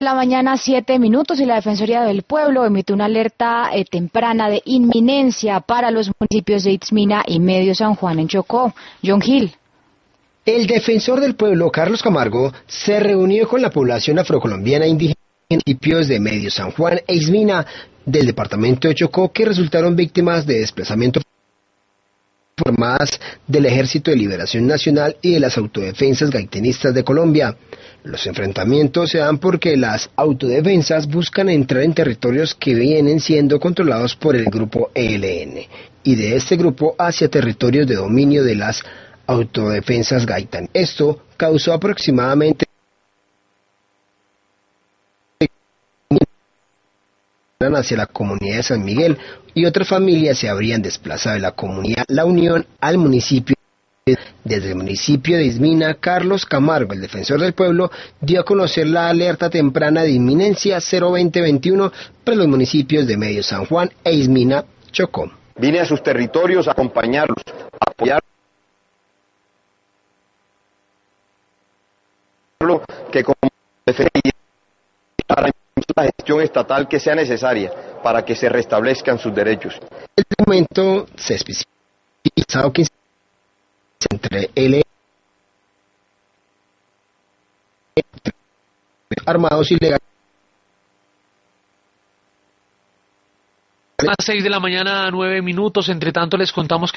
La mañana 7 minutos y la Defensoría del Pueblo emite una alerta temprana de inminencia para los municipios de Itzmina y Medio San Juan en Chocó. John Gil. El defensor del pueblo, Carlos Camargo, se reunió con la población afrocolombiana indígena en municipios de Medio San Juan e Itzmina del departamento de Chocó que resultaron víctimas de desplazamiento formadas del Ejército de Liberación Nacional y de las autodefensas gaitenistas de Colombia. Los enfrentamientos se dan porque las autodefensas buscan entrar en territorios que vienen siendo controlados por el grupo ELN y de este grupo hacia territorios de dominio de las autodefensas gaitanistas. Esto causó aproximadamente hacia la comunidad de San Miguel y otras familias se habrían desplazado de la comunidad La Unión al municipio. Desde el municipio de Itzmina, Carlos Camargo, el defensor del pueblo, dio a conocer la alerta temprana de inminencia 02021 para los municipios de Medio San Juan e Itzmina, Chocó. Vine a sus territorios a acompañarlos, a apoyarlos, que como defensa para la gestión estatal que sea necesaria para que se restablezcan sus derechos. El documento se especifica que entre el armados ilegales. A las 6 de la mañana, 9 minutos. Entre tanto, les contamos que